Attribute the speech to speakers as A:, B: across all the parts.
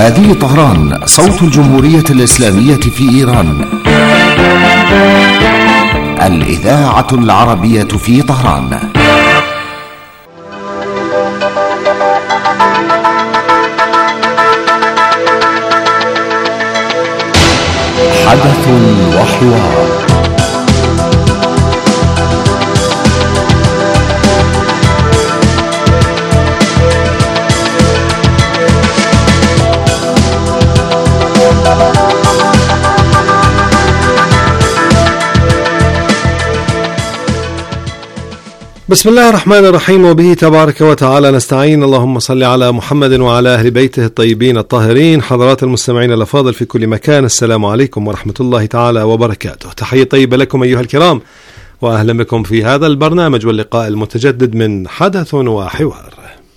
A: هذه طهران، صوت الجمهورية الإسلامية في إيران، الإذاعة العربية في طهران. حدث وحوار.
B: بسم الله الرحمن الرحيم، وبه تبارك وتعالى نستعين. اللهم صل على محمد وعلى أهل بيته الطيبين الطاهرين. حضرات المستمعين الأفاضل في كل مكان، السلام عليكم ورحمة الله تعالى وبركاته. تحية طيبة لكم أيها الكرام، وأهلا بكم في هذا البرنامج واللقاء المتجدد من حدث وحوار.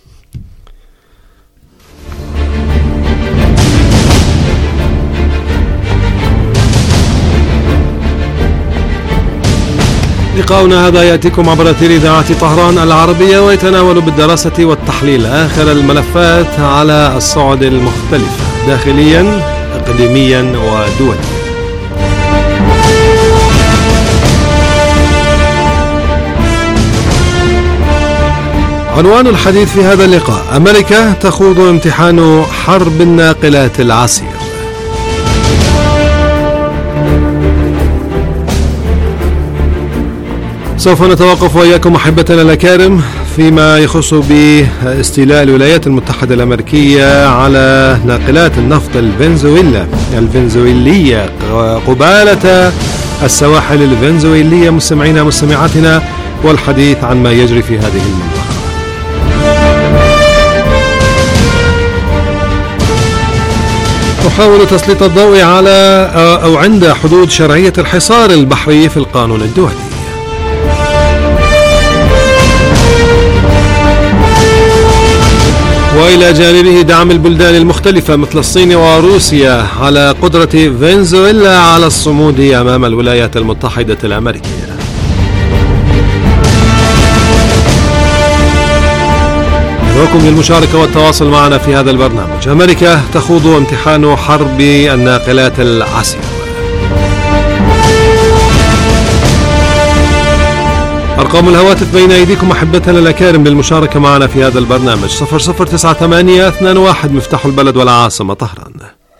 B: لقاؤنا هذا يأتيكم عبر أثير إذاعة طهران العربية، ويتناول بالدراسة والتحليل آخر الملفات على الصعد المختلفة داخليا إقليميا ودوليا. عنوان الحديث في هذا اللقاء: أمريكا تخوض امتحان حرب الناقلات العسير. سوف نتوقف وإياكم أحبتنا الأكارم فيما يخص باستيلاء الولايات المتحدة الأمريكية على ناقلات النفط الفنزويلية قبالة السواحل الفنزويلية. مستمعينا مستمعاتنا، والحديث عن ما يجري في هذه المنطقة. نحاول تسليط الضوء على أو عند حدود شرعية الحصار البحري في القانون الدولي. وإلى جانبه دعم البلدان المختلفة مثل الصين وروسيا على قدرة فنزويلا على الصمود أمام الولايات المتحدة الأمريكية. ندعوكم للمشاركة والتواصل معنا في هذا البرنامج. أمريكا تخوض امتحان حرب الناقلات العسير. أرقام الهواتف بين أيديكم أحبتنا الأكارم للمشاركة معنا في هذا البرنامج: 009821 مفتاح البلد والعاصمة طهران.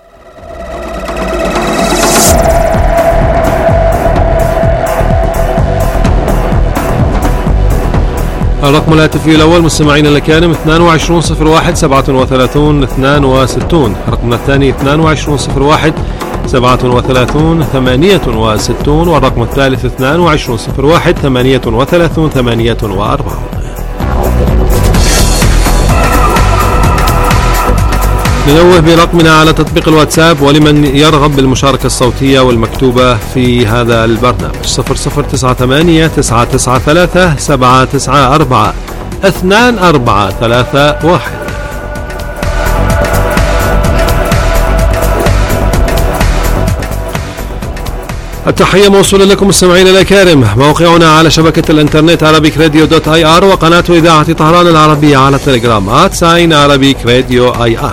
B: الرقم الهاتفي الأول مستمعينا الأكارم 2201 37 62. رقمنا الثاني 2201 37 68. والرقم الثالث 2201 38 48. ننوه برقمنا على تطبيق الواتساب، ولمن يرغب بالمشاركة الصوتية والمكتوبة في هذا البرنامج 0098 993 794 2431. التحية موصولة لكم مستمعينا الأكارم. موقعنا على شبكة الانترنت arabicradio.ir، وقناة إذاعة طهران العربية على التليجرام @arabicradio_ir.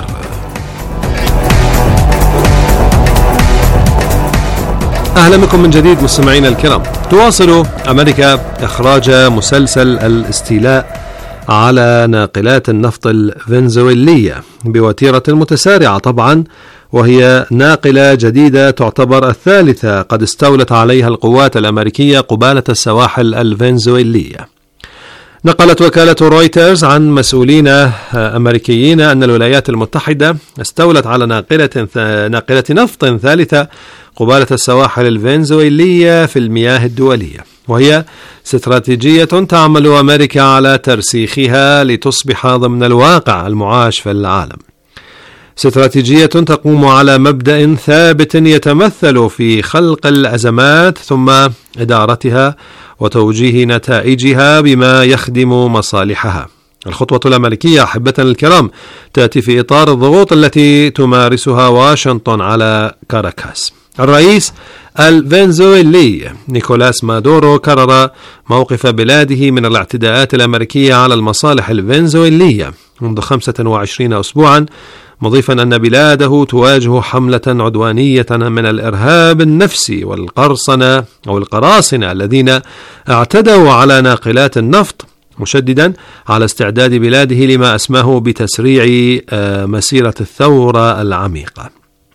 B: أهلا بكم من جديد مستمعينا الكرام. تواصل أمريكا إخراج مسلسل الاستيلاء على ناقلات النفط الفنزويلية بوتيرة متسارعة طبعا، وهي ناقلة جديدة تعتبر الثالثة قد استولت عليها القوات الأمريكية قبالة السواحل الفنزويلية. نقلت وكالة رويترز عن مسؤولين أمريكيين أن الولايات المتحدة استولت على ناقلة نفط ثالثة قبالة السواحل الفنزويلية في المياه الدولية، وهي استراتيجية تعمل أمريكا على ترسيخها لتصبح ضمن الواقع المعاش في العالم. استراتيجية تقوم على مبدأ ثابت يتمثل في خلق الأزمات ثم إدارتها وتوجيه نتائجها بما يخدم مصالحها. الخطوة الأمريكية أحبتنا الكرام تأتي في إطار الضغوط التي تمارسها واشنطن على كاراكاس. الرئيس الفنزويلي نيكولاس مادورو كرر موقف بلاده من الاعتداءات الأمريكية على المصالح الفنزويلية منذ 25 أسبوعا، مضيفا أن بلاده تواجه حملة عدوانية من الإرهاب النفسي والقرصنة أو القراصنة الذين اعتدوا على ناقلات النفط، مشددا على استعداد بلاده لما أسماه بتسريع مسيرة الثورة العميقة.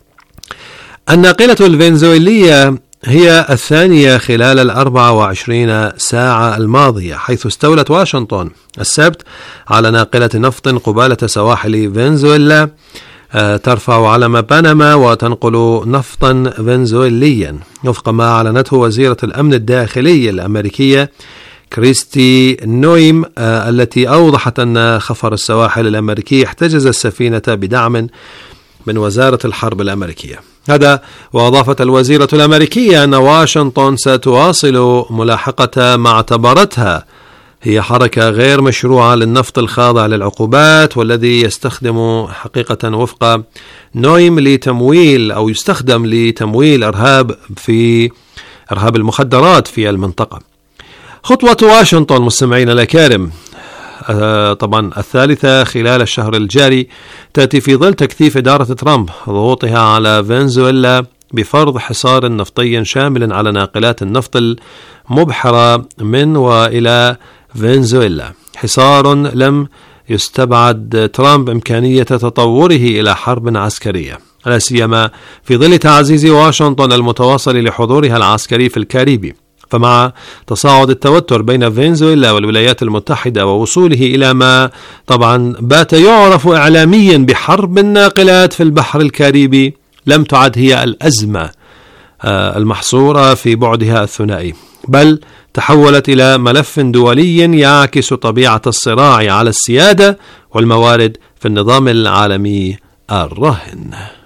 B: الناقلة الفنزويلية هي الثانية خلال 24 ساعة الماضية، حيث استولت واشنطن السبت على ناقلة نفط قبالة سواحل فنزويلا ترفع علم بنما وتنقل نفطا فنزويليا، وفق ما أعلنته وزيرة الأمن الداخلي الأمريكية كريستي نويم، التي أوضحت أن خفر السواحل الأمريكي احتجز السفينة بدعم من وزارة الحرب الأمريكية. هذا وأضافت الوزيرة الأمريكية أن واشنطن ستواصل ملاحقة ما اعتبرتها هي حركة غير مشروعة للنفط الخاضع للعقوبات، والذي يستخدم حقيقة وفق نويم يستخدم لتمويل إرهاب المخدرات في المنطقة. خطوة واشنطن مستمعين الأكارم طبعا الثالثة خلال الشهر الجاري تأتي في ظل تكثيف إدارة ترامب ضغوطها على فنزويلا بفرض حصار نفطي شامل على ناقلات النفط المبحرة من وإلى فنزويلا، حصار لم يستبعد ترامب إمكانية تطوره إلى حرب عسكرية، لا سيما في ظل تعزيز واشنطن المتواصل لحضورها العسكري في الكاريبي. فمع تصاعد التوتر بين فنزويلا والولايات المتحدة ووصوله إلى ما طبعا بات يعرف إعلاميا بحرب الناقلات في البحر الكاريبي، لم تعد هي الأزمة المحصورة في بعدها الثنائي، بل تحولت إلى ملف دولي يعكس طبيعة الصراع على السيادة والموارد في النظام العالمي الراهن.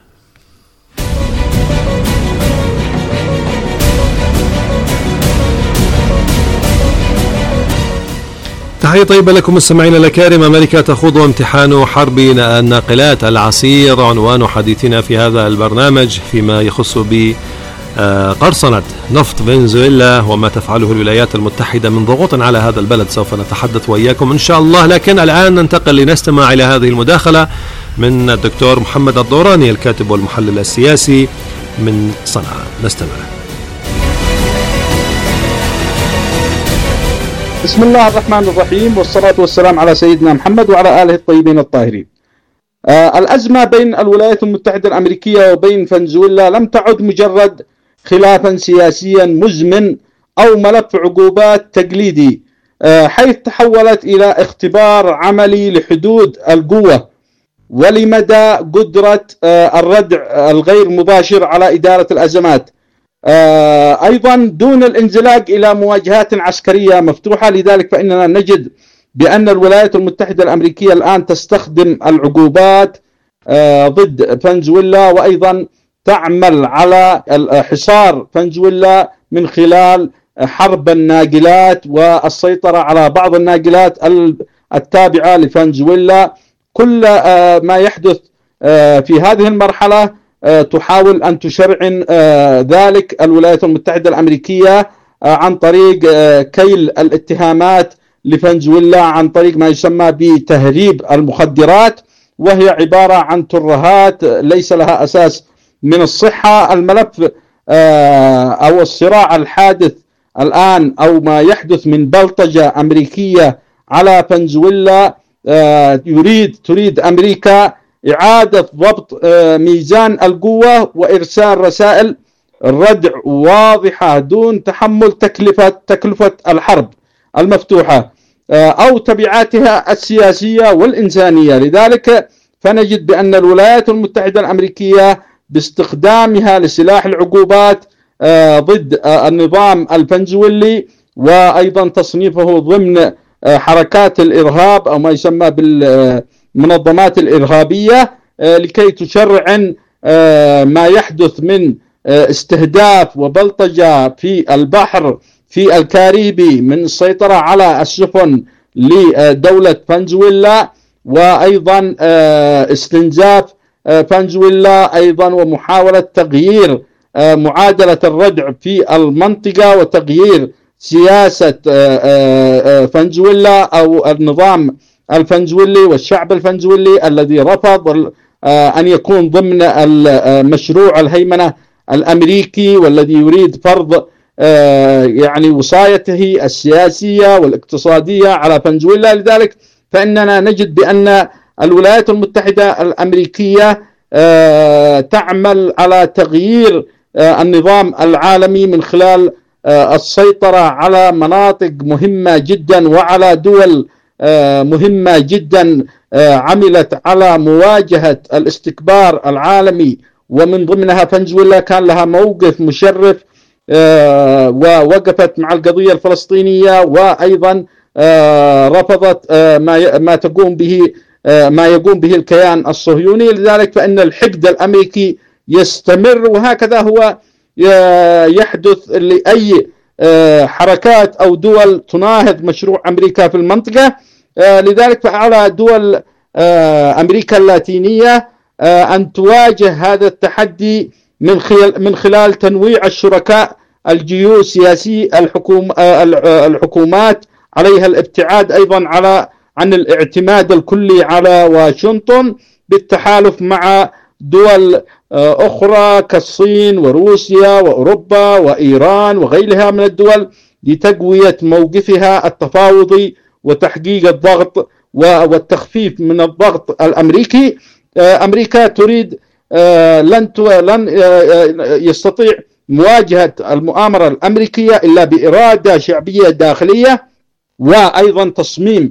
B: تحية طيبة لكم مستمعينا الأكارم. أمريكا تخوض امتحان حرب الناقلات العسير عنوان حديثنا في هذا البرنامج فيما يخص بقرصنة نفط فنزويلا وما تفعله الولايات المتحدة من ضغوط على هذا البلد. سوف نتحدث وإياكم إن شاء الله، لكن الآن ننتقل لنستمع إلى هذه المداخلة من الدكتور محمد الدوراني الكاتب والمحلل السياسي من صنعاء. نستمع.
C: بسم الله الرحمن الرحيم، والصلاة والسلام على سيدنا محمد وعلى آله الطيبين الطاهرين. الأزمة بين الولايات المتحدة الأمريكية وبين فنزويلا لم تعد مجرد خلافا سياسيا مزمن أو ملف عقوبات تقليدي، حيث تحولت إلى اختبار عملي لحدود القوة ولمدى قدرة الردع الغير مباشر على إدارة الأزمات، أيضا دون الانزلاق إلى مواجهات عسكرية مفتوحة. لذلك فإننا نجد بأن الولايات المتحدة الأمريكية الآن تستخدم العقوبات ضد فنزويلا، وأيضا تعمل على حصار فنزويلا من خلال حرب الناقلات والسيطرة على بعض الناقلات التابعة لفنزويلا. كل ما يحدث في هذه المرحلة تحاول أن تشرعن ذلك الولايات المتحدة الأمريكية عن طريق كيل الاتهامات لفنزويلا عن طريق ما يسمى بتهريب المخدرات، وهي عبارة عن ترهات ليس لها أساس من الصحة. الملف أو الصراع الحادث الآن أو ما يحدث من بلطجة أمريكية على فنزويلا، تريد أمريكا إعادة ضبط ميزان القوة وإرسال رسائل ردع واضحة دون تحمل تكلفة الحرب المفتوحة أو تبعاتها السياسية والإنسانية. لذلك فنجد بأن الولايات المتحدة الأمريكية باستخدامها لسلاح العقوبات ضد النظام الفنزويلي وأيضا تصنيفه ضمن حركات الإرهاب أو ما يسمى بالمنظمات الإرهابية، لكي تشرعن ما يحدث من استهداف وبلطجة في البحر في الكاريبي من السيطرة على السفن لدولة فنزويلا، وأيضا استنزاف فنزويلا أيضا ومحاولة تغيير معادلة الردع في المنطقة وتغيير سياسة فنزويلا أو النظام الفنزويلي والشعب الفنزويلي الذي رفض أن يكون ضمن مشروع الهيمنة الأمريكي، والذي يريد فرض يعني وصايته السياسية والاقتصادية على فنزويلا. لذلك فإننا نجد بأن الولايات المتحدة الأمريكية تعمل على تغيير النظام العالمي من خلال السيطرة على مناطق مهمة جدا وعلى دول مهمة جدا عملت على مواجهة الاستكبار العالمي، ومن ضمنها فنزويلا كان لها موقف مشرف ووقفت مع القضية الفلسطينية، وأيضا رفضت ما يقوم به الكيان الصهيوني. لذلك فإن الحقد الأمريكي يستمر، وهكذا هو يحدث لأي حركات أو دول تناهض مشروع أمريكا في المنطقة. لذلك فعلى دول أمريكا اللاتينية أن تواجه هذا التحدي من خلال تنويع الشركاء الجيوسياسي، الحكومات عليها الابتعاد أيضا عن الاعتماد الكلي على واشنطن، بالتحالف مع دول أخرى كالصين وروسيا وأوروبا وإيران وغيرها من الدول لتقوية موقفها التفاوضي وتحقيق الضغط والتخفيف من الضغط الأمريكي. أمريكا تريد لن يستطيع مواجهة المؤامرة الأمريكية إلا بإرادة شعبية داخلية، وأيضا تصميم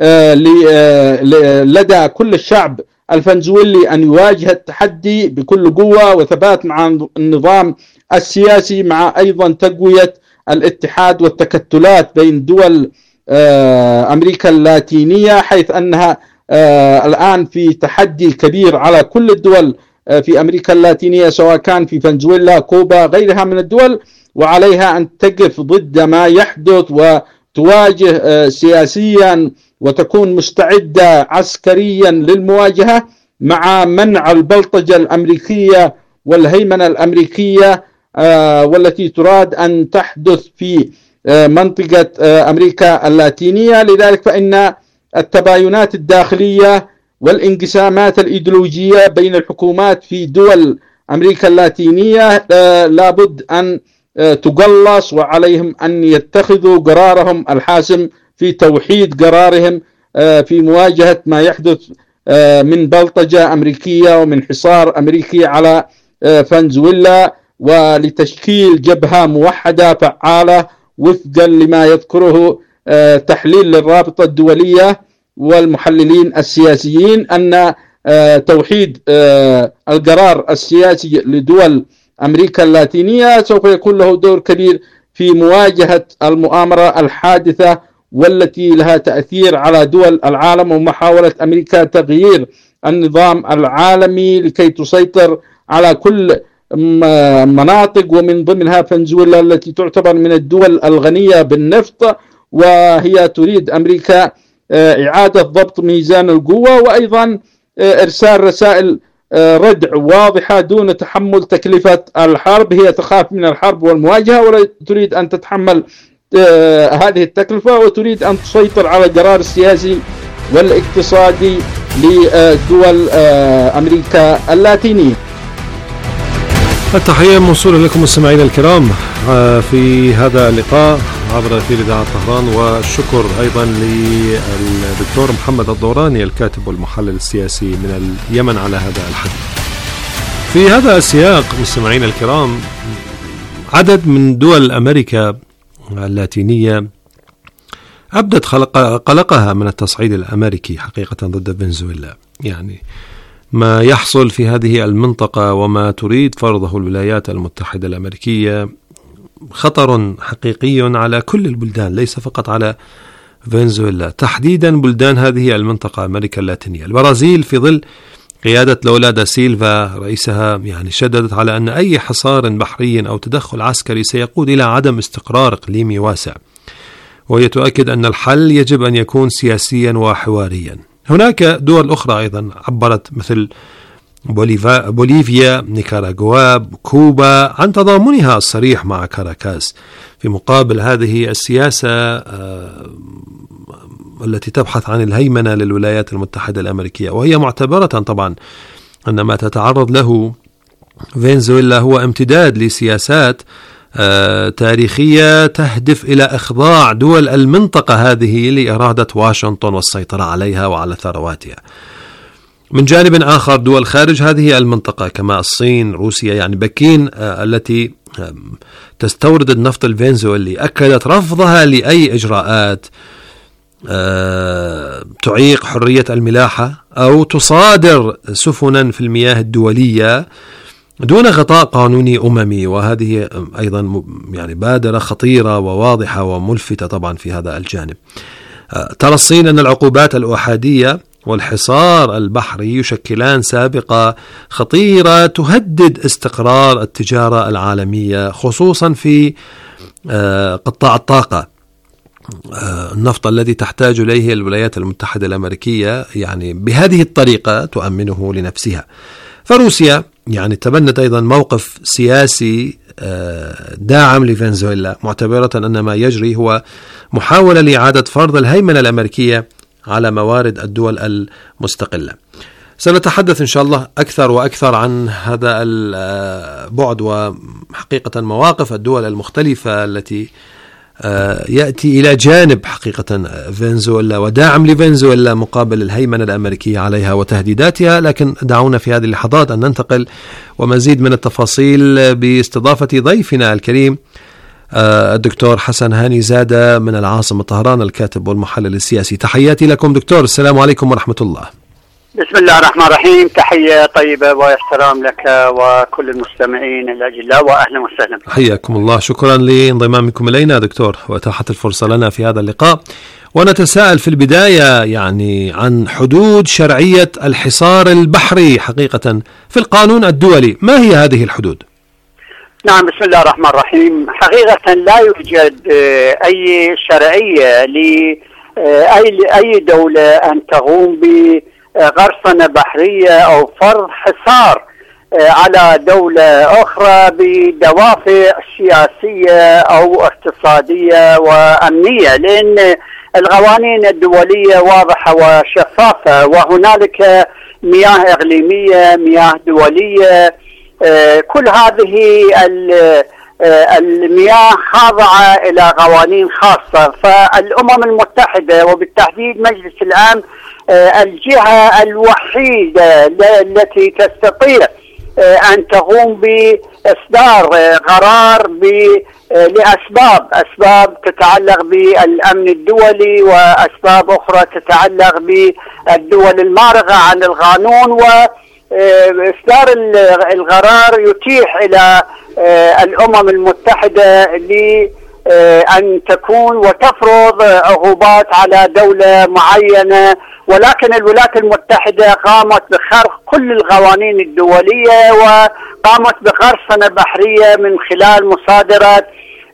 C: لدى كل الشعب الفنزويلي أن يواجه التحدي بكل قوة وثبات مع النظام السياسي، مع أيضا تقوية الاتحاد والتكتلات بين دول أمريكا اللاتينية، حيث أنها الآن في تحدي كبير على كل الدول في أمريكا اللاتينية، سواء كان في فنزويلا، كوبا، غيرها من الدول، وعليها أن تقف ضد ما يحدث وتواجه سياسيا وتكون مستعدة عسكريا للمواجهة، مع منع البلطجة الأمريكية والهيمنة الأمريكية والتي تراد أن تحدث في منطقة أمريكا اللاتينية. لذلك فإن التباينات الداخلية والانقسامات الإيديولوجية بين الحكومات في دول أمريكا اللاتينية لابد أن تقلص، وعليهم أن يتخذوا قرارهم الحاسم في توحيد قرارهم في مواجهة ما يحدث من بلطجة أمريكية ومن حصار أمريكي على فنزويلا، ولتشكيل جبهة موحدة فعالة وفقا لما يذكره تحليل للرابطة الدولية والمحللين السياسيين، أن توحيد القرار السياسي لدول أمريكا اللاتينية سوف يكون له دور كبير في مواجهة المؤامرة الحادثة والتي لها تأثير على دول العالم، ومحاولة أمريكا تغيير النظام العالمي لكي تسيطر على كل مناطق، ومن ضمنها فنزويلا التي تعتبر من الدول الغنية بالنفط، وهي تريد أمريكا إعادة ضبط ميزان القوة، وأيضا إرسال رسائل ردع واضحة دون تحمل تكلفة الحرب. هي تخاف من الحرب والمواجهة ولا تريد أن تتحمل هذه التكلفة، وتريد أن تسيطر على القرار السياسي والاقتصادي لدول أمريكا اللاتينية.
B: التحية موصولة لكم مستمعينا الكرام في هذا اللقاء عبر أثير إذاعة طهران، والشكر أيضا للدكتور محمد الدوراني الكاتب والمحلل السياسي من اليمن على هذا الحديث. في هذا السياق مستمعينا الكرام، عدد من دول أمريكا اللاتينية أبدت قلقها من التصعيد الأمريكي حقيقة ضد فنزويلا. يعني ما يحصل في هذه المنطقة وما تريد فرضه الولايات المتحدة الأمريكية خطر حقيقي على كل البلدان، ليس فقط على فنزويلا، تحديدا بلدان هذه المنطقة أمريكا اللاتينية. البرازيل في ظل قيادة لولا دا سيلفا رئيسها يعني شددت على أن أي حصار بحري أو تدخل عسكري سيقود إلى عدم استقرار إقليمي واسع، وهي تؤكد أن الحل يجب أن يكون سياسيا وحواريا. هناك دول أخرى أيضا عبرت مثل بوليفيا، نيكاراغوا، كوبا عن تضامنها الصريح مع كاراكاس في مقابل هذه السياسة التي تبحث عن الهيمنة للولايات المتحدة الأمريكية، وهي معتبرة طبعا أن ما تتعرض له فنزويلا هو امتداد لسياسات تاريخية تهدف إلى إخضاع دول المنطقة هذه لإرادة واشنطن والسيطرة عليها وعلى ثرواتها. من جانب آخر دول خارج هذه المنطقة كما الصين، روسيا، يعني بكين التي تستورد النفط الفنزويلي أكدت رفضها لأي إجراءات تعيق حرية الملاحة أو تصادر سفنا في المياه الدولية دون غطاء قانوني أممي. وهذه أيضا يعني بادرة خطيرة وواضحة وملفتة طبعا في هذا الجانب. ترى الصين أن العقوبات الأحادية والحصار البحري يشكلان سابقة خطيرة تهدد استقرار التجارة العالمية، خصوصا في قطاع الطاقة، النفط الذي تحتاج إليه الولايات المتحدة الأمريكية يعني بهذه الطريقة تؤمنه لنفسها. فروسيا يعني تبنت أيضا موقف سياسي داعم لفنزويلا، معتبرة أن ما يجري هو محاولة لإعادة فرض الهيمنة الأمريكية على موارد الدول المستقلة. سنتحدث إن شاء الله أكثر وأكثر عن هذا البعد وحقيقة مواقف الدول المختلفة التي يأتي إلى جانب حقيقة فنزويلا وداعم لفنزويلا مقابل الهيمنة الأمريكية عليها وتهديداتها. لكن دعونا في هذه اللحظات أن ننتقل ومزيد من التفاصيل باستضافة ضيفنا الكريم الدكتور حسن هاني زادة من العاصمة طهران، الكاتب والمحلل السياسي. تحياتي لكم دكتور، السلام عليكم ورحمة الله.
D: بسم الله الرحمن الرحيم، تحية طيبة واحترام لك وكل المستمعين الأجلاء وأهلا وسهلا.
B: حياكم الله، شكرا لانضمامكم إلينا دكتور وإتاحة الفرصة لنا في هذا اللقاء. ونتساءل في البداية يعني عن حدود شرعية الحصار البحري حقيقة في القانون الدولي، ما هي هذه الحدود؟
D: نعم، بسم الله الرحمن الرحيم. حقيقة لا يوجد أي شرعية لأي دولة أن تقوم بغرفنة بحرية أو فرض حصار على دولة أخرى بدوافع سياسية أو اقتصادية وأمنية، لأن القوانين الدولية واضحة وشفافة، وهنالك مياه إقليمية، مياه دولية، كل هذه المياه خاضعة إلى قوانين خاصة. فالأمم المتحدة وبالتحديد مجلس الأمن الجهة الوحيدة التي تستطيع أن تقوم بإصدار قرار لأسباب تتعلق بالأمن الدولي وأسباب أخرى تتعلق بالدول المارقة عن القانون. وإصدار القرار يتيح إلى الأمم المتحدة أن تكون وتفرض عقوبات على دولة معينة، ولكن الولايات المتحدة قامت بخرق كل القوانين الدولية وقامت بقرصنة بحرية من خلال مصادرة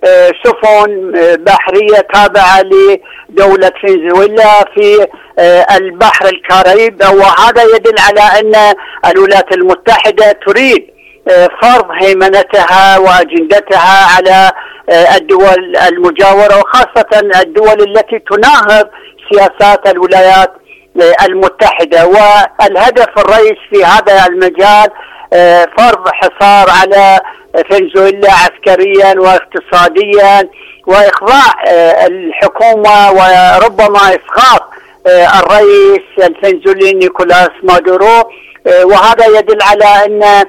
D: سفن بحرية تابعة لدولة فنزويلا في البحر الكاريبي، وهذا يدل على أن الولايات المتحدة تريد فرض هيمنتها وأجندتها على الدول المجاورة، وخاصة الدول التي تناهض سياسات الولايات المتحدة. والهدف الرئيس في هذا المجال فرض حصار على فنزويلا عسكريا واقتصاديا وإخضاع الحكومة وربما إسقاط الرئيس الفنزويلي نيكولاس مادورو. وهذا يدل على أن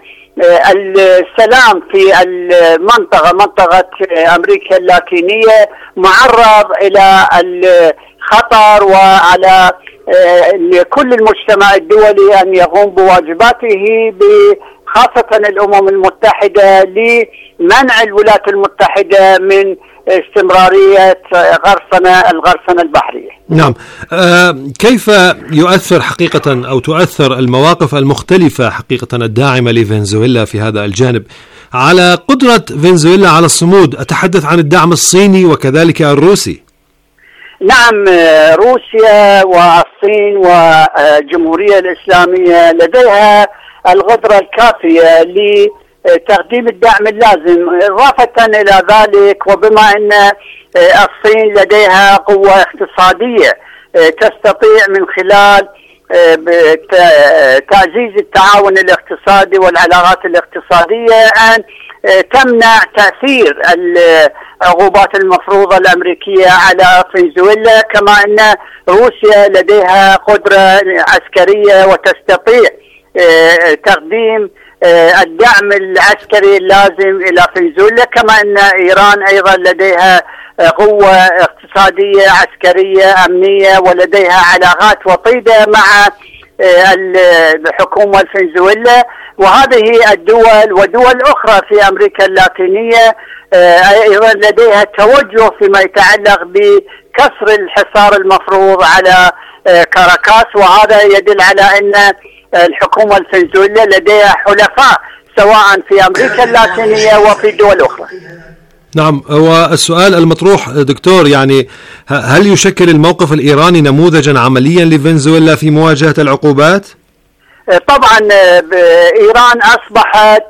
D: السلام في المنطقة، منطقة أمريكا اللاتينية، معرض إلى الخطر، وعلى كل المجتمع الدولي أن يقوم بواجباته خاصة الأمم المتحدة لمنع الولايات المتحدة من استمرارية الغرصنة البحرية.
B: نعم، كيف يؤثر حقيقة أو تؤثر المواقف المختلفة حقيقة الداعمة لفنزويلا في هذا الجانب على قدرة فنزويلا على الصمود؟ أتحدث عن الدعم الصيني وكذلك الروسي.
D: نعم، روسيا والصين والجمهورية الإسلامية لديها القدرة الكافية لتقديم الدعم اللازم. إضافة إلى ذلك، وبما أن الصين لديها قوة اقتصادية تستطيع من خلال بتعزيز التعاون الاقتصادي والعلاقات الاقتصادية أن تمنع تأثير العقوبات المفروضة الأمريكية على فنزويلا، كما أن روسيا لديها قدرة عسكرية وتستطيع تقديم الدعم العسكري اللازم إلى فنزويلا، كما أن إيران أيضا لديها قوة اقتصادية عسكرية أمنية ولديها علاقات وطيدة مع الحكومة الفنزويلا. وهذه الدول ودول أخرى في أمريكا اللاتينية أيضا لديها توجه فيما يتعلق بكسر الحصار المفروض على كاراكاس، وهذا يدل على أن الحكومة الفنزويلا لديها حلفاء سواء في أمريكا اللاتينية وفي دول أخرى.
B: نعم، والسؤال المطروح دكتور، يعني هل يشكل الموقف الإيراني نموذجا عمليا لفنزويلا في مواجهة العقوبات؟
D: طبعا إيران أصبحت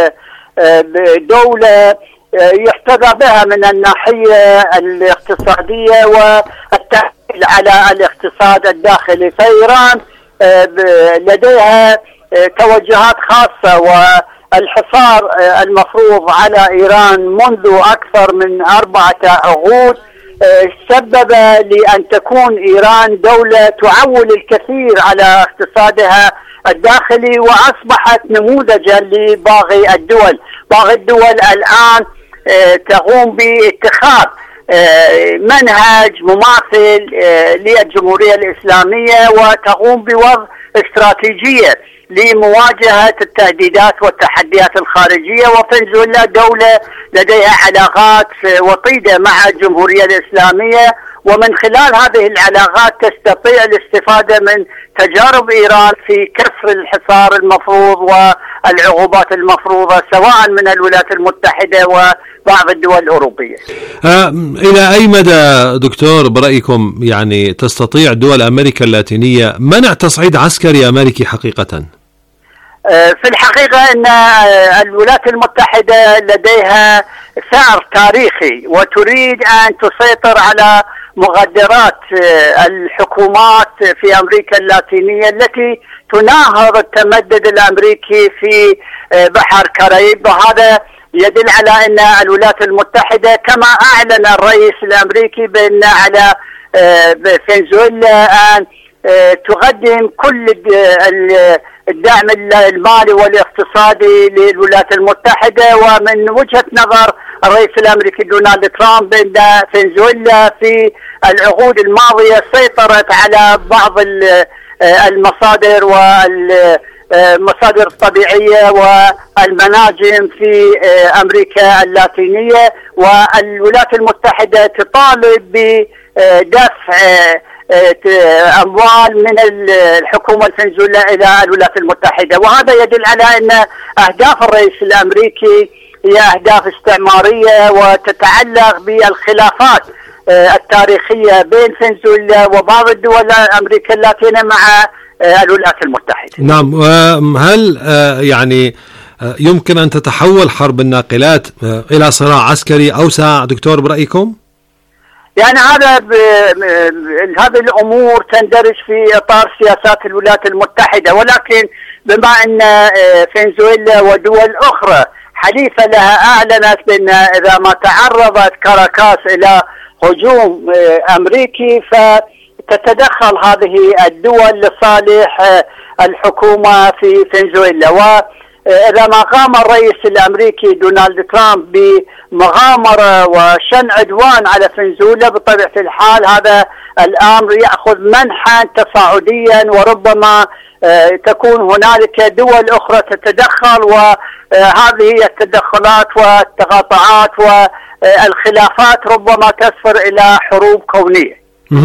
D: دولة يحتذى بها من الناحية الاقتصادية والتأثير على الاقتصاد الداخلي، فإيران لديها توجهات خاصة، والحصار المفروض على إيران منذ أكثر من 4 عقود سبب لأن تكون إيران دولة تعول الكثير على اقتصادها الداخلي، وأصبحت نموذجا لباقي الدول. باقي الدول الآن تقوم باتخاذ منهج مماثل للجمهورية الإسلامية، وتقوم بوضع استراتيجية لمواجهة التهديدات والتحديات الخارجية. وفنزويلا دولة لديها علاقات وطيدة مع الجمهورية الإسلامية، ومن خلال هذه العلاقات تستطيع الاستفادة من تجارب إيران في كسر الحصار المفروض والعقوبات المفروضة سواء من الولايات المتحدة وبعض الدول الأوروبية.
B: إلى أي مدى دكتور برأيكم يعني تستطيع دول أمريكا اللاتينية منع تصعيد عسكري أمريكي حقيقة؟
D: في الحقيقة أن الولايات المتحدة لديها ثأر تاريخي وتريد أن تسيطر على مخدرات الحكومات في أمريكا اللاتينية التي تناهض التمدد الأمريكي في بحر كاريب. وهذا يدل على أن الولايات المتحدة كما أعلن الرئيس الأمريكي بأن على فنزويلا أن تقدم كل الدعم المالي والاقتصادي للولايات المتحدة. ومن وجهة نظر الرئيس الأمريكي دونالد ترامب أن فنزويلا في العقود الماضية سيطرت على بعض المصادر والمصادر الطبيعية والمناجم في أمريكا اللاتينية، والولايات المتحدة تطالب بدفع أموال من الحكومة الفنزويلا إلى الولايات المتحدة. وهذا يدل على أن أهداف الرئيس الأمريكي هي أهداف استعمارية وتتعلق بالخلافات التاريخية بين فنزويلا وبعض الدول الأمريكية اللاتينية مع الولايات المتحدة.
B: نعم، هل يعني يمكن أن تتحول حرب الناقلات إلى صراع عسكري أوسع دكتور برأيكم؟
D: يعني هذه الأمور تندرج في إطار سياسات الولايات المتحدة، ولكن بما أن فنزويلا ودول أخرى حليفة لها أعلنت بأن إذا ما تعرضت كاراكاس إلى هجوم أمريكي فتتدخل هذه الدول لصالح الحكومة في فنزويلا. وإذا ما قام الرئيس الأمريكي دونالد ترامب بمغامرة وشن عدوان على فنزويلا بطبيعة الحال هذا الأمر يأخذ منحا تصاعديا، وربما تكون هنالك دول أخرى تتدخل، وهذه التدخلات والتقاطعات والخلافات ربما تسفر إلى حروب كونية.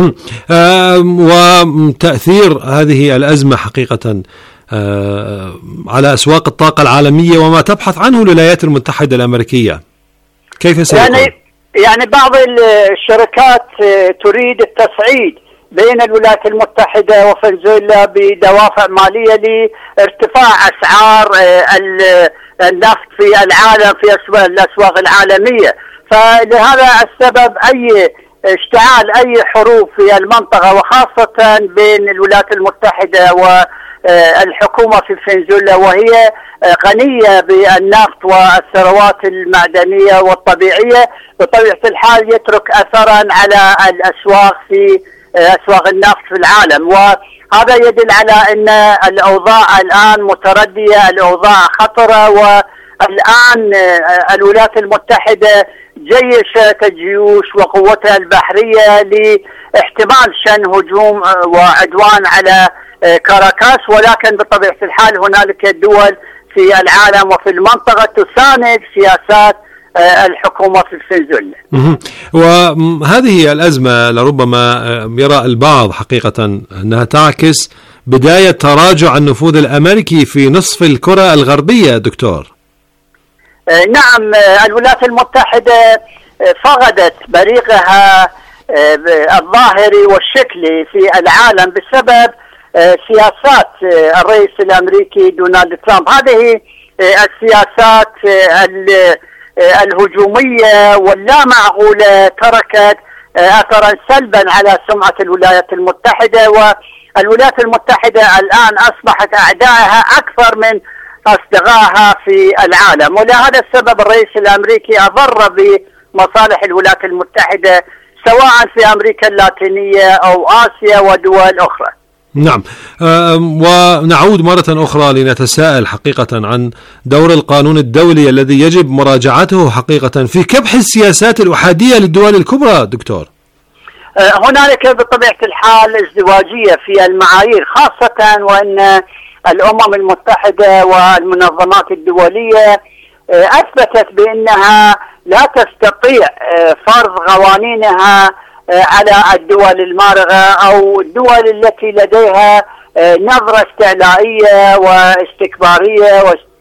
B: وتأثير هذه الأزمة حقيقة على أسواق الطاقة العالمية وما تبحث عنه الولايات المتحدة الأمريكية كيف سيكون؟
D: يعني بعض الشركات تريد التصعيد بين الولايات المتحدة وفنزويلا بدوافع مالية لارتفاع أسعار النفط في العالم في الأسواق العالمية. فلهذا السبب أي اشتعال أي حروب في المنطقة، وخاصة بين الولايات المتحدة والحكومة في فنزويلا، وهي غنية بالنفط والثروات المعدنية والطبيعية، بطبيعة الحال يترك أثرا على الأسواق في أسواق النفط في العالم. وهذا يدل على أن الأوضاع الآن متردية، الأوضاع خطرة، والآن الولايات المتحدة جيشت الجيوش وقوتها البحرية لاحتمال شن هجوم وعدوان على كاراكاس. ولكن بطبيعة الحال هنالك دول في العالم وفي المنطقة تساند سياسات الحكومة في فنزويلا.
B: وهذه الأزمة لربما يرى البعض حقيقة أنها تعكس بداية تراجع النفوذ الأمريكي في نصف الكرة الغربية دكتور.
D: نعم، الولايات المتحدة فقدت بريقها الظاهري والشكلي في العالم بسبب سياسات الرئيس الأمريكي دونالد ترامب. هذه السياسات الهجومية واللا معقولة تركت أثرا سلبا على سمعة الولايات المتحدة، والولايات المتحدة الآن أصبحت أعدائها أكثر من أصدقائها في العالم. ولهذا السبب الرئيس الأمريكي أضر بمصالح الولايات المتحدة سواء في أمريكا اللاتينية أو آسيا ودول أخرى.
B: نعم، ونعود مرة أخرى لنتساءل حقيقة عن دور القانون الدولي الذي يجب مراجعته حقيقة في كبح السياسات الأحادية للدول الكبرى دكتور.
D: هنالك بطبيعة الحال ازدواجية في المعايير، خاصة وأن الأمم المتحدة والمنظمات الدولية أثبتت بأنها لا تستطيع فرض قوانينها على الدول المارغة أو الدول التي لديها نظرة استعلائية واستكبارية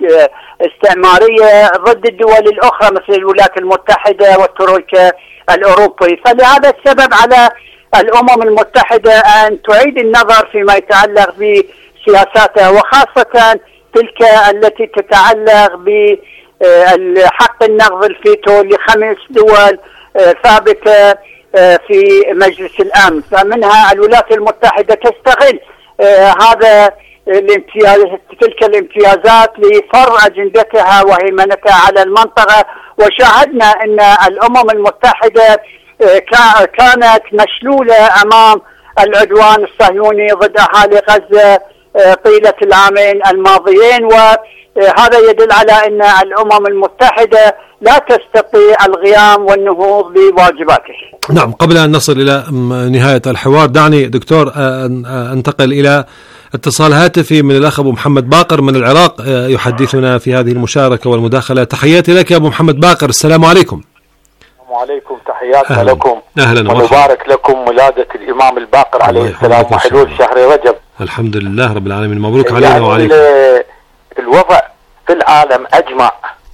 D: واستعمارية ضد الدول الأخرى مثل الولايات المتحدة والترويكا الأوروبي. فلهذا السبب على الأمم المتحدة أن تعيد النظر فيما يتعلق بسياساتها، وخاصة تلك التي تتعلق بحق النقض الفيتو ل5 دول ثابتة في مجلس الأمن. فمنها الولايات المتحدة تستغل هذا تلك الامتيازات لفرض أجندتها وهيمنتها على المنطقة. وشاهدنا أن الأمم المتحدة كانت مشلولة أمام العدوان الصهيوني ضد أهالي غزة طيلة العامين الماضيين، وهذا يدل على أن الأمم المتحدة لا تستطيع القيام والنهوض بواجباته.
B: نعم، قبل أن نصل إلى نهاية الحوار دعني دكتور أنتقل إلى اتصال هاتفي من الأخ أبو محمد باقر من العراق يحدثنا في هذه المشاركة والمداخلة. تحياتي لك يا أبو محمد باقر، السلام عليكم.
E: وعليكم تحياتنا لكم.
B: أهلا
E: ومبارك لكم ولادة الإمام الباقر عليه السلام وحلول شهر رجب.
B: الحمد لله رب العالمين، مبروك علينا وعليكم.
E: الوضع في العالم أجمع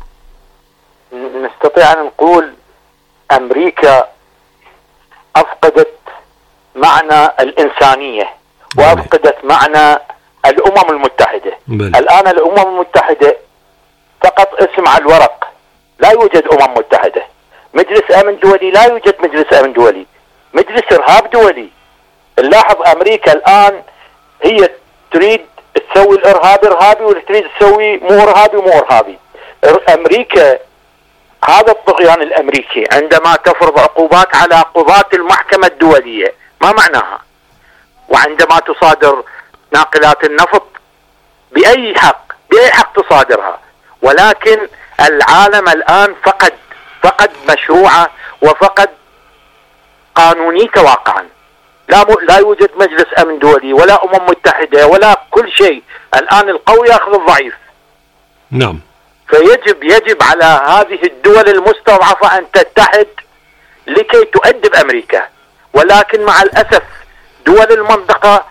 E: نستطيع أن نقول أمريكا أفقدت معنى الإنسانية وأفقدت معنى الأمم المتحدة. الآن الأمم المتحدة فقط اسم على الورق، لا يوجد أمم متحدة. مجلس أمن دولي لا يوجد مجلس أمن دولي، مجلس إرهاب دولي. نلاحظ أمريكا الآن هي تريد تسوي الإرهاب إرهابي وتريد تسوي مو إرهابي مو إرهابي. أمريكا هذا الطغيان الأمريكي عندما تفرض عقوبات على قضاة المحكمة الدولية ما معناها؟ وعندما تصادر ناقلات النفط بأي حق تصادرها؟ ولكن العالم الآن فقد مشروعه وفقد قانونيته واقعا. لا يوجد مجلس أمن دولي ولا أمم متحدة ولا كل شيء. الآن القوي يأخذ الضعيف.
B: نعم.
E: فيجب على هذه الدول المستضعفة أن تتحد لكي تؤدب أمريكا. ولكن مع الأسف دول المنطقة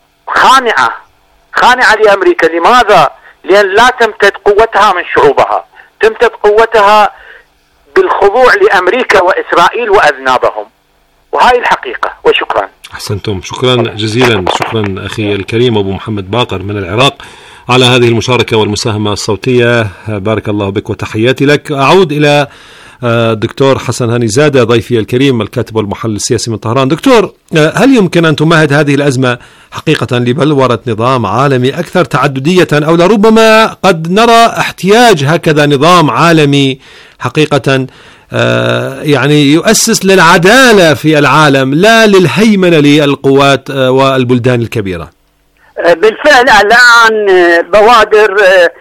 E: خانعة لأمريكا. لماذا؟ لأن لا تمتد قوتها من شعوبها، تمتد قوتها بالخضوع لأمريكا وإسرائيل وأذنابهم، وهاي الحقيقة. وشكرا.
B: أحسنتم، شكرا جزيلا. شكرا أخي الكريم أبو محمد باقر من العراق على هذه المشاركة والمساهمة الصوتية. بارك الله بك وتحياتي لك. أعود إلى الدكتور حسن هاني زادة ضيفي الكريم الكاتب والمحلل السياسي من طهران. دكتور، هل يمكن أن تمهد هذه الأزمة حقيقة لبلورة نظام عالمي أكثر تعددية، أو لربما قد نرى احتياج هكذا نظام عالمي حقيقة يعني يؤسس للعدالة في العالم لا للهيمنة للقوات والبلدان الكبيرة؟
D: بالفعل الآن بوادر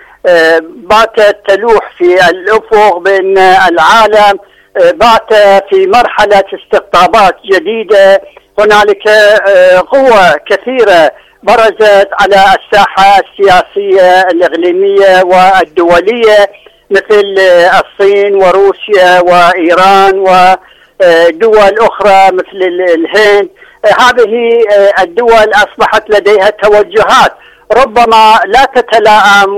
D: باتت تلوح في الأفق بأن العالم بات في مرحلة استقطابات جديدة. هنالك قوى كثيرة برزت على الساحة السياسية الإقليمية والدولية مثل الصين وروسيا وإيران ودول أخرى مثل الهند. هذه الدول أصبحت لديها توجهات ربما لا تتلائم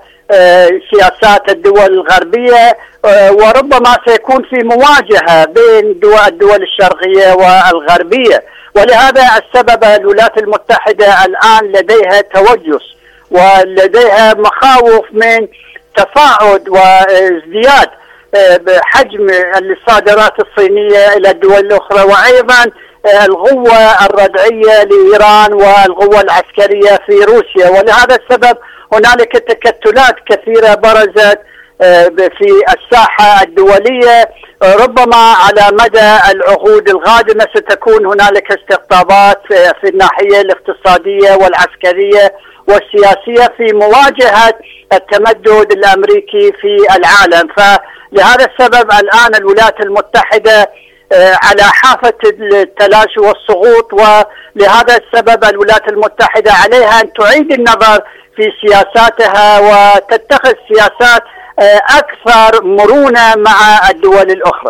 D: وسياسات الدول الغربية، وربما سيكون في مواجهة بين الدول الشرقية والغربية. ولهذا السبب الولايات المتحدة الآن لديها توجس ولديها مخاوف من تصاعد وازدياد بحجم الصادرات الصينية إلى الدول الأخرى، وأيضا القوة الردعية لإيران والقوة العسكرية في روسيا. ولهذا السبب هنالك تكتلات كثيرة برزت في الساحة الدولية. ربما على مدى العقود القادمة ستكون هنالك استقطابات في الناحية الاقتصادية والعسكرية والسياسية في مواجهة التمدد الأمريكي في العالم. فلهذا السبب الآن الولايات المتحدة على حافة التلاشي والسقوط، ولهذا السبب الولايات المتحدة عليها أن تعيد النظر في سياساتها وتتخذ سياسات أكثر مرونة مع الدول الأخرى.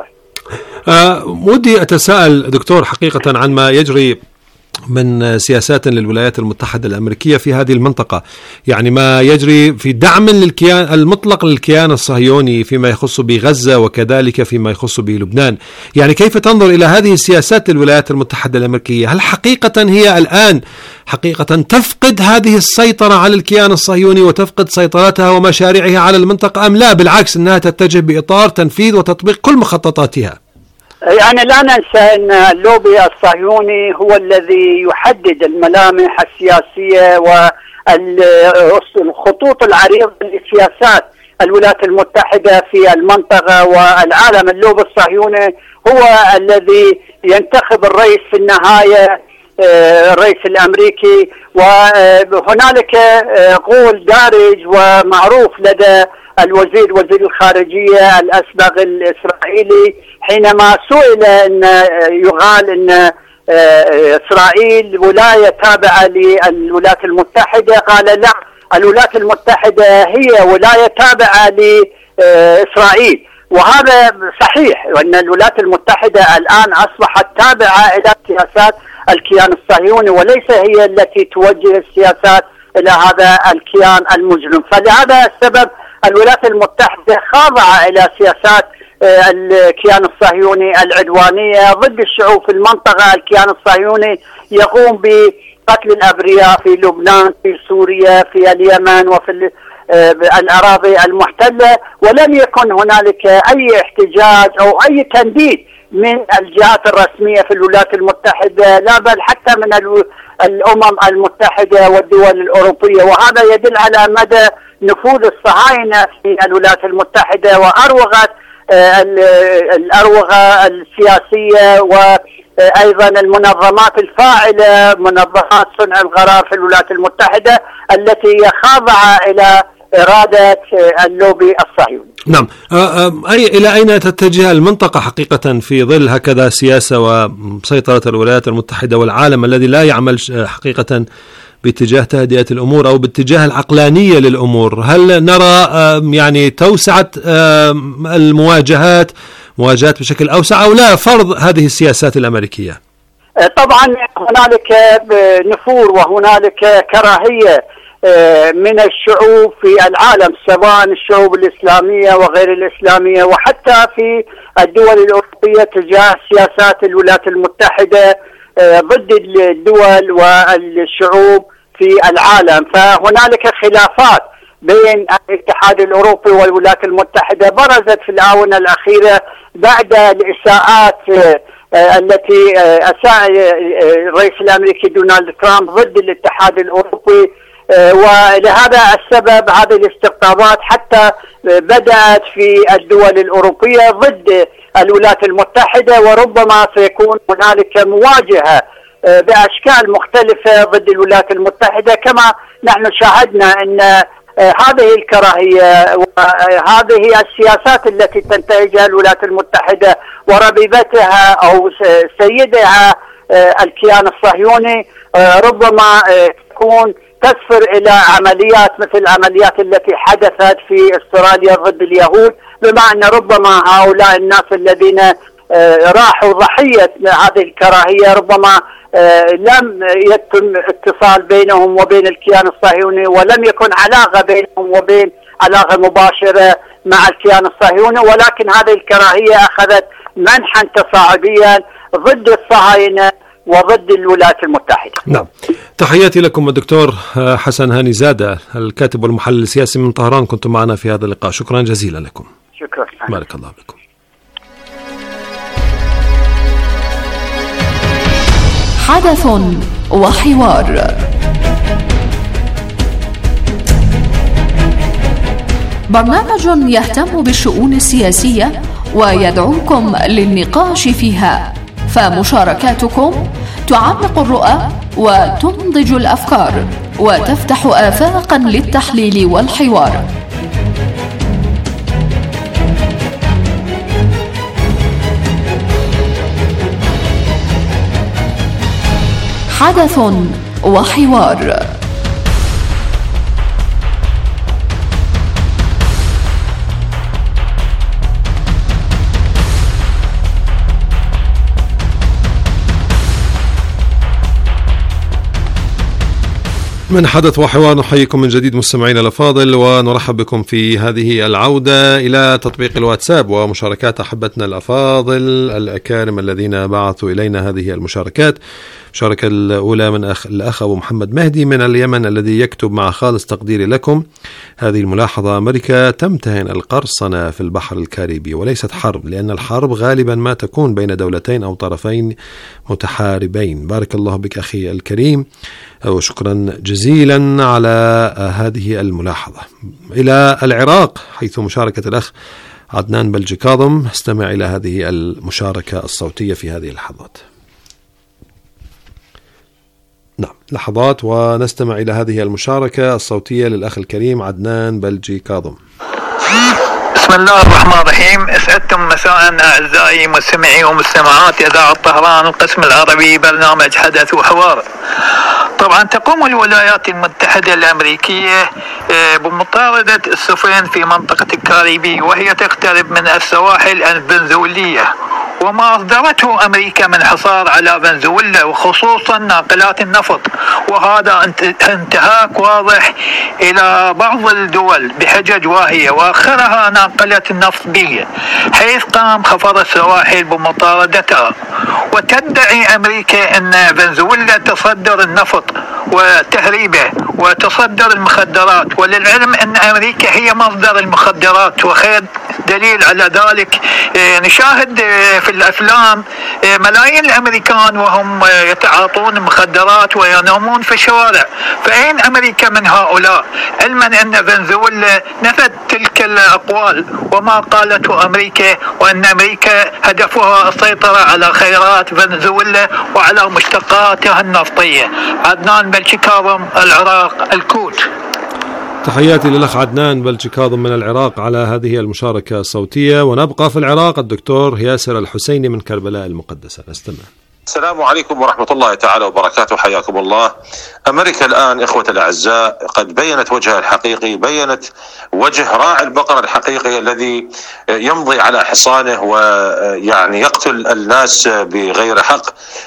B: ودي أتساءل دكتور حقيقة عن ما يجري من سياسات للولايات المتحدة الأمريكية في هذه المنطقة، يعني ما يجري في دعم للكيان المطلق للكيان الصهيوني فيما يخص بغزة وكذلك فيما يخص بلبنان. يعني كيف تنظر إلى هذه السياسات للولايات المتحدة الأمريكية؟ هل حقيقة هي الآن حقيقة تفقد هذه السيطرة على الكيان الصهيوني وتفقد سيطرتها ومشاريعها على المنطقة، أم لا بالعكس أنها تتجه بإطار تنفيذ وتطبيق كل مخططاتها؟
D: يعني لا ننسى أن اللوبي الصهيوني هو الذي يحدد الملامح السياسية والخطوط العريضة لسياسات الولايات المتحدة في المنطقة والعالم. اللوبي الصهيوني هو الذي ينتخب الرئيس في النهاية، الرئيس الأمريكي. وهنالك قول دارج ومعروف لدى وزير الخارجية الأسبق الإسرائيلي حينما سئل أن يقال أن إسرائيل ولاية تابعة للولايات المتحدة، قال لا، الولايات المتحدة هي ولاية تابعة لإسرائيل. وهذا صحيح، وأن الولايات المتحدة الآن أصبحت تابعة إلى سياسات الكيان الصهيوني وليس هي التي توجه السياسات إلى هذا الكيان المجرم. فلهذا السبب الولايات المتحدة خاضعة إلى سياسات الكيان الصهيوني العدوانية ضد الشعوب في المنطقة. الكيان الصهيوني يقوم بقتل الأبرياء في لبنان، في سوريا، في اليمن، وفي الأراضي المحتلة، ولم يكن هنالك أي احتجاج أو أي تنديد من الجهات الرسمية في الولايات المتحدة، لا بل حتى من الأمم المتحدة والدول الأوروبية. وهذا يدل على مدى نفوذ الصهاينة في الولايات المتحدة وأروغة الأروغة السياسية وأيضا المنظمات الفاعلة، منظمات صنع القرار في الولايات المتحدة التي هي خاضعة إلى إرادة اللوبي الصهيوني.
B: نعم. إلى أين تتجه المنطقة حقيقة في ظل هكذا سياسة وسيطرة الولايات المتحدة والعالم الذي لا يعمل حقيقة باتجاه تهدئة الأمور أو باتجاه العقلانية للأمور؟ هل نرى يعني توسعة المواجهات بشكل أوسع أو لا فرض هذه السياسات الأمريكية؟
D: طبعا هنالك نفور وهنالك كراهية من الشعوب في العالم، سواء الشعوب الإسلامية وغير الإسلامية وحتى في الدول الأوروبية تجاه سياسات الولايات المتحدة ضد الدول والشعوب في العالم. فهنالك خلافات بين الاتحاد الأوروبي والولايات المتحدة برزت في الآونة الأخيرة بعد الإساءات التي أساء الرئيس الأمريكي دونالد ترامب ضد الاتحاد الأوروبي، ولهذا السبب هذه الاستقطابات حتى بدأت في الدول الأوروبية ضد الولايات المتحدة، وربما سيكون هنالك مواجهة بأشكال مختلفة ضد الولايات المتحدة، كما نحن شاهدنا أن هذه الكراهية وهذه السياسات التي تنتهجها الولايات المتحدة وربيبتها أو سيدها الكيان الصهيوني ربما تكون تسفر إلى عمليات مثل العمليات التي حدثت في استراليا ضد اليهود، بما أن ربما هؤلاء الناس الذين راحوا ضحية هذه الكراهية ربما لم يتم اتصال بينهم وبين الكيان الصهيوني، ولم يكن علاقة بينهم وبين علاقة مباشرة مع الكيان الصهيوني، ولكن هذه الكراهية أخذت منحا تصاعديا ضد الصهاينة وضد الولايات المتحدة.
B: نعم، تحياتي لكم الدكتور حسن هاني زادة، الكاتب والمحلل السياسي من طهران، كنتم معنا في هذا اللقاء، شكرا جزيلا لكم.
D: شكرا.
B: بارك الله بكم.
F: حدث وحوار. برنامج يهتم بالشؤون السياسية ويدعوكم للنقاش فيها، فمشاركاتكم تعمق الرؤى وتنضج الأفكار وتفتح آفاقا للتحليل والحوار. حدث وحوار.
B: من حدث وحوار نحييكم من جديد مستمعينا الأفاضل، ونرحب بكم في هذه العودة إلى تطبيق الواتساب ومشاركات أحبتنا الأفاضل الأكارم الذين بعثوا إلينا هذه المشاركات. المشاركة الأولى من الأخ أبو محمد مهدي من اليمن الذي يكتب: مع خالص تقديري لكم، هذه الملاحظة: أمريكا تمتهن القرصنة في البحر الكاريبي وليست حرب، لأن الحرب غالبا ما تكون بين دولتين أو طرفين متحاربين. بارك الله بك أخي الكريم، وشكرا جزيلا على هذه الملاحظة. إلى العراق حيث مشاركة الأخ عدنان بلجي كاظم، استمع إلى هذه المشاركة الصوتية في هذه اللحظات. نعم، لحظات ونستمع إلى هذه المشاركة الصوتية للأخ الكريم عدنان بلجي كاظم.
G: بسم الله الرحمن الرحيم. اسعدتم مساء أعزائي مستمعي ومستمعات إذاعة طهران القسم العربي، برنامج حدث وحوار. طبعا تقوم الولايات المتحدة الأمريكية بمطاردة السفن في منطقة الكاريبي وهي تقترب من السواحل الفنزويلية، وما أصدرته أمريكا من حصار على فنزويلا وخصوصا ناقلات النفط، وهذا انتهاك واضح إلى بعض الدول بحجج واهية، وآخرها ناقلة النفط بيليا، حيث قام خفر السواحل بمطاردتها. وتدعي أمريكا أن فنزويلا تصدر النفط وتهريبه وتصدر المخدرات، وللعلم أن أمريكا هي مصدر المخدرات، وخير دليل على ذلك نشاهد في الأفلام ملايين الأمريكان وهم يتعاطون المخدرات وينامون في الشوارع. فأين أمريكا من هؤلاء؟ علما أن فنزويلا نفت تلك الأقوال وما قالته أمريكا، وأن أمريكا هدفها السيطرة على خيرات فنزويلا وعلى مشتقاتها النفطية. عدنان بلجي كاظم، العراق، الكوت.
B: تحياتي للأخ عدنان بلجي كاظم من العراق على هذه المشاركة الصوتية. ونبقى في العراق، الدكتور ياسر الحسيني من كربلاء المقدسة، نستمع.
H: السلام عليكم ورحمة الله تعالى وبركاته، حياكم الله. أمريكا الآن إخوة الأعزاء قد بيّنت وجهها الحقيقي، بيّنت وجه راعي البقر الحقيقي الذي يمضي على حصانه ويعني يقتل الناس بغير حق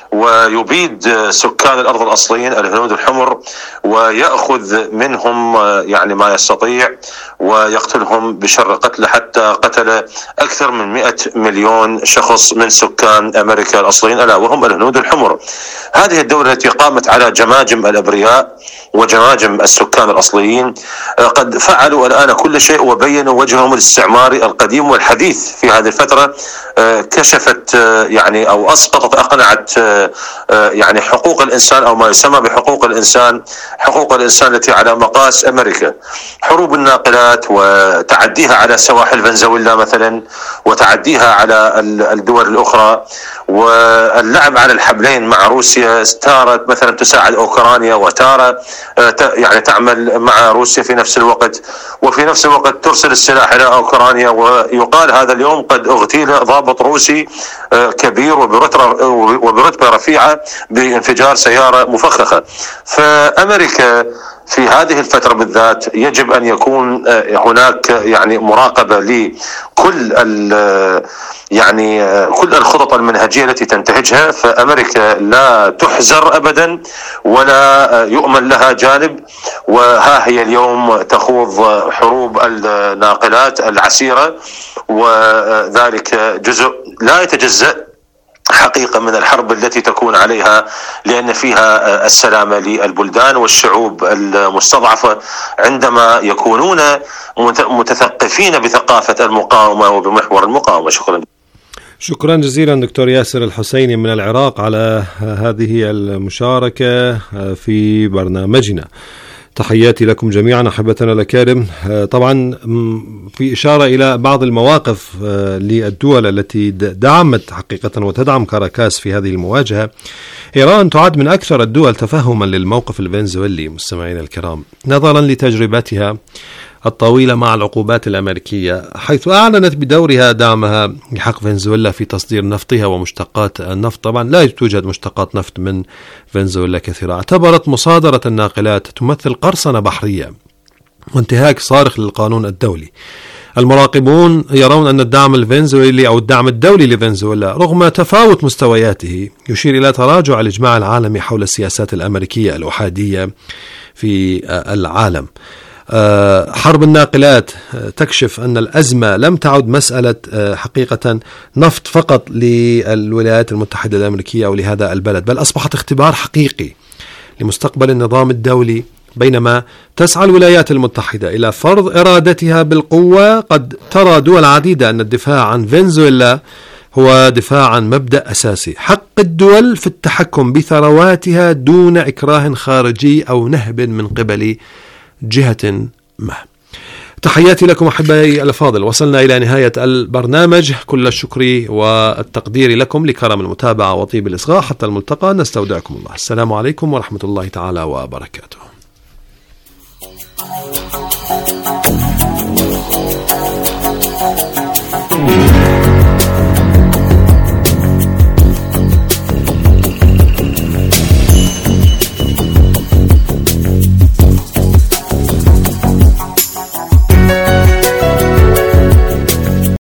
H: ويبيد سكان الأرض الأصليين الهنود الحمر ويأخذ منهم يعني ما يستطيع ويقتلهم بشر قتل، حتى قتل أكثر من 100 مليون شخص من سكان أمريكا الأصليين ألا وهم الهنود الحمر. هذه الدولة التي قامت على جماجم الأبرياء وجماجم السكان الأصليين قد فعلوا الآن كل شيء وبينوا وجههم الاستعماري القديم والحديث في هذه الفترة. كشفت يعني أو أسقطت أقنعت يعني حقوق الإنسان أو ما يسمى بحقوق الإنسان، حقوق الإنسان التي على مقاس أمريكا. حروب الناقلات وتعديها على سواحل فنزويلا مثلا وتعديها على الدول الأخرى، واللعب على الحبلين مع روسيا، تارة مثلا تساعد أوكرانيا وتارة يعني تعمل مع روسيا في نفس الوقت، وفي نفس الوقت ترسل السلاح إلى أوكرانيا. ويقال هذا اليوم قد اغتيل ضابط روسي كبير وبرتبة رفيعة بانفجار سيارة مفخخة. فأمريكا في هذه الفترة بالذات يجب أن يكون هناك يعني مراقبة لكل يعني كل الخطط المنهجية التي تنتهجها. فأمريكا لا تحزر أبدا ولا يؤمن لها جانب، وها هي اليوم تخوض حروب الناقلات العسيرة، وذلك جزء لا يتجزأ حقيقة من الحرب التي تكون عليها، لأن فيها السلامة للبلدان والشعوب المستضعفة عندما يكونون متثقفين بثقافة المقاومة وبمحور المقاومة.
B: شكرا جزيلا دكتور ياسر الحسيني من العراق على هذه المشاركة في برنامجنا. تحياتي لكم جميعا أحبتنا الأكارم. طبعا في إشارة إلى بعض المواقف للدول التي دعمت حقيقة وتدعم كاراكاس في هذه المواجهة. إيران تعد من أكثر الدول تفهما للموقف الفنزويلي مستمعينا الكرام، نظرا لتجربتها الطويلة مع العقوبات الأمريكية، حيث أعلنت بدورها دعمها لحق فنزويلا في تصدير نفطها ومشتقات النفط. طبعا لا توجد مشتقات نفط من فنزويلا كثيرة. اعتبرت مصادرة الناقلات تمثل قرصنة بحرية وانتهاك صارخ للقانون الدولي. المراقبون يرون أن الدعم الفنزويلي أو الدعم الدولي لفنزويلا رغم تفاوت مستوياته يشير إلى تراجع الإجماع العالمي حول السياسات الأمريكية الأحادية في العالم. حرب الناقلات تكشف أن الأزمة لم تعد مسألة حقيقة نفط فقط للولايات المتحدة الأمريكية أو لهذا البلد، بل أصبحت اختبار حقيقي لمستقبل النظام الدولي. بينما تسعى الولايات المتحدة إلى فرض إرادتها بالقوة، قد ترى دول عديدة أن الدفاع عن فنزويلا هو دفاع عن مبدأ أساسي، حق الدول في التحكم بثرواتها دون إكراه خارجي أو نهب من قبل جهة ما. تحياتي لكم أحبائي الأفاضل. وصلنا إلى نهاية البرنامج. كل الشكر والتقدير لكم لكرم المتابعة وطيب الإصغاء. حتى الملتقى، نستودعكم الله. السلام عليكم ورحمة الله تعالى وبركاته.